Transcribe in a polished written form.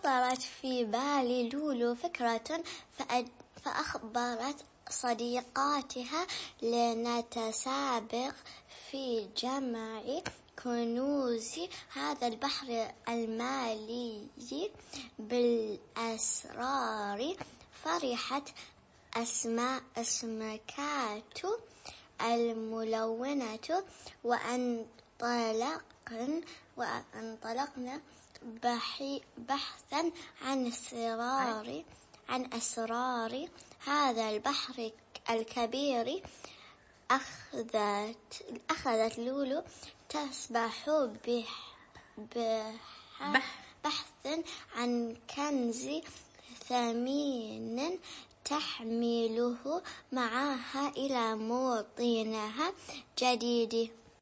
خطرت في بالي لولو فكرة فأخبرت صديقاتها لنتسابق في جمع كنوز هذا البحر المالي بالأسرار. فرحت أسمكات الملونة وانطلقن بحثا عن أسرار هذا البحر الكبير. أخذت لولو تسبح بحثا عن كنز ثمين تحمله معها إلى موطنها جديد.